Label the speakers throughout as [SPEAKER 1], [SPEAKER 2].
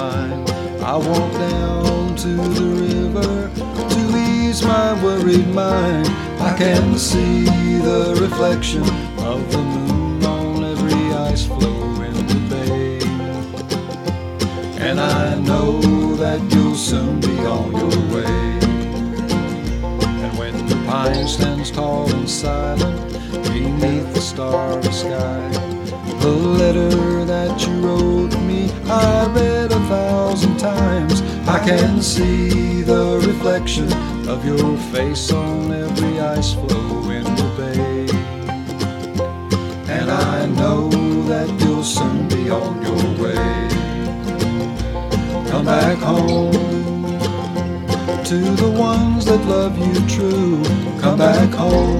[SPEAKER 1] mine. I walk down to the river to ease my worried mind. I can see the reflection of the moon on every ice floe in the bay. And I know that you'll soon be on your way. And when the pine stands tall and silent beneath the starry sky, the letter that you wrote me I read 1,000 times. I can see the reflection of your face on every ice floe in the bay. And I know that you'll soon be on your way. Come back home to the ones that love you true. Come back home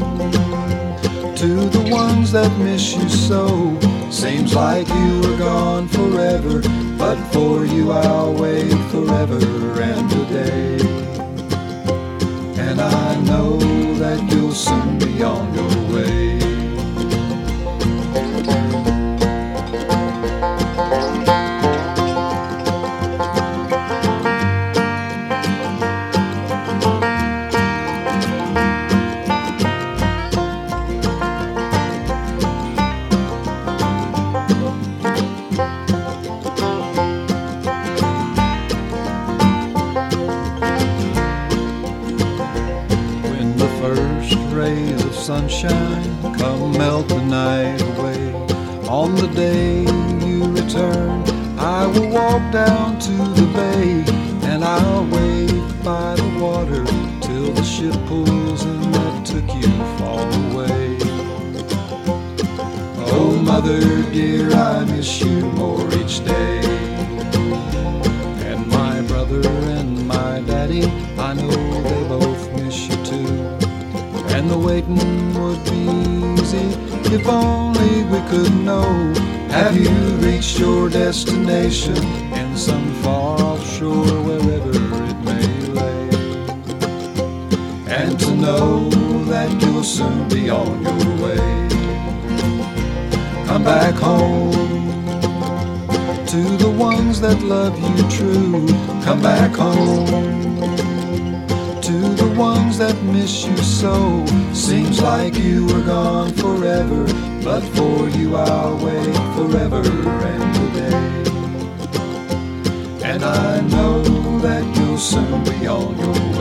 [SPEAKER 1] to the ones that miss you so. Seems like you were gone forever, but for you I'll wait forever and a day. And I know that you'll soon be on your way. Rays of sunshine come melt the night away. On the day you return, I will walk down to the bay, and I'll wait by the water till the ship pulls in that took you far away. Oh mother dear, I miss you more each day. And my brother and my daddy, I know they both miss you too. And the waiting would be easy if only we could know. Have you reached your destination in some far off shore, wherever it may lay? And to know that you'll soon be on your way. Come back home to the ones that love you true. Come back home to the ones that miss you so. Seems like you were gone forever, but for you I'll wait forever and a day. And I know that you'll soon be on your way.